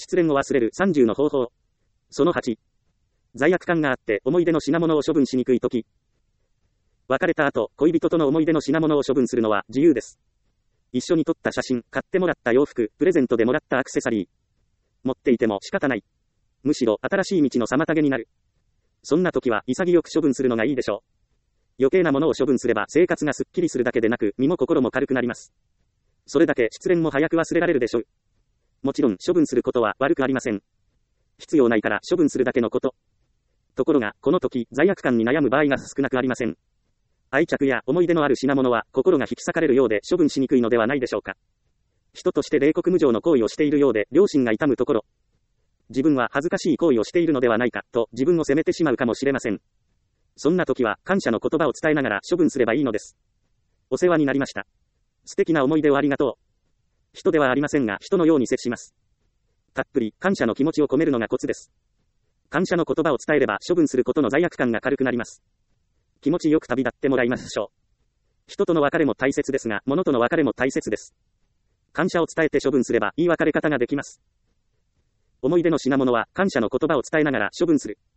失恋を忘れる30の方法。その8。罪悪感があって思い出の品物を処分しにくいとき。別れた後、恋人との思い出の品物を処分するのは自由です。一緒に撮った写真、買ってもらった洋服、プレゼントでもらったアクセサリー。持っていても仕方ない。むしろ新しい道の妨げになる。そんな時は潔く処分するのがいいでしょう。余計なものを処分すれば生活がすっきりするだけでなく、身も心も軽くなります。それだけ失恋も早く忘れられるでしょう。もちろん処分することは悪くありません。必要ないから処分するだけのこと。ところが、この時、罪悪感に悩む場合が少なくありません。愛着や思い出のある品物は心が引き裂かれるようで処分しにくいのではないでしょうか。人として冷酷無情の行為をしているようで良心が痛むところ。自分は恥ずかしい行為をしているのではないかと自分を責めてしまうかもしれません。そんな時は感謝の言葉を伝えながら処分すればいいのです。お世話になりました。素敵な思い出をありがとう。人ではありませんが人のように接します。たっぷり感謝の気持ちを込めるのがコツです。感謝の言葉を伝えれば処分することの罪悪感が軽くなります。気持ちよく旅立ってもらいましょう。人との別れも大切ですが、物との別れも大切です。感謝を伝えて処分すればいい別れ方ができます。思い出の品物は感謝の言葉を伝えながら処分する。